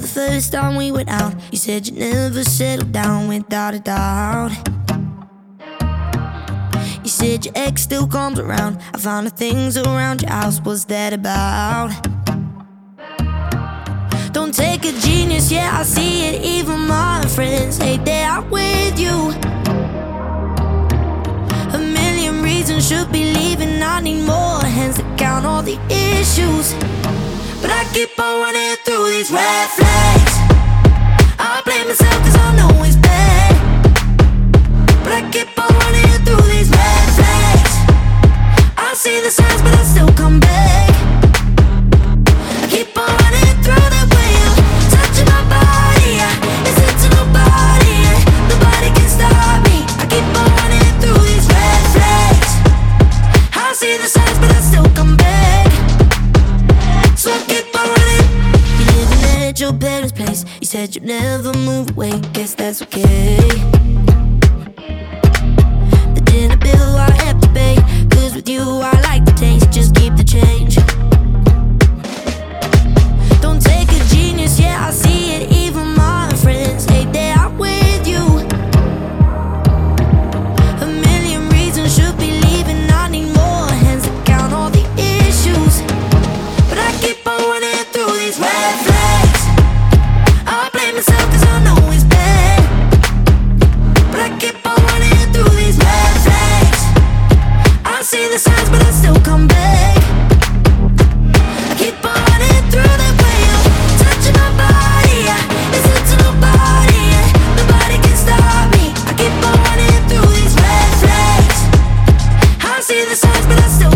the first time we went out, you said you'd never settle down without a doubt. You said your ex still comes around. I found the things around your house, what's that about? Don't take a genius, yeah, I see it. Even my friends hate that I'm with you. A million reasons should be leaving. I need more hands to count all the issues, but I keep on running through these red flags. I blame myself cause I know it's bad, but I keep on running through these red flags. I see the signs but I still come back. I keep on running through the wheel, touching my body, yeah. It's into nobody, yeah. Nobody can stop me. I keep on running through these red flags. I see the signs but I still come back. So I keep on running. You're living at your parents' place. You said you'd never move away, guess that's okay. The dinner bill I have to pay, cause with you I like the taste, just keep the change. Don't take a genius, yeah, I see it. Even my friends hate that I'm with you. A million reasons should be leaving. I need more hands to count all the issues, but I keep on running through these red flags. I blame myself cause I know it's bad, but I keep on running through these red flags. I see the signs but I still come back. I keep on running through the wheel, touching my body, yeah. It's into nobody, yeah. Nobody can stop me. I keep on running through these red flags. I see the signs but I still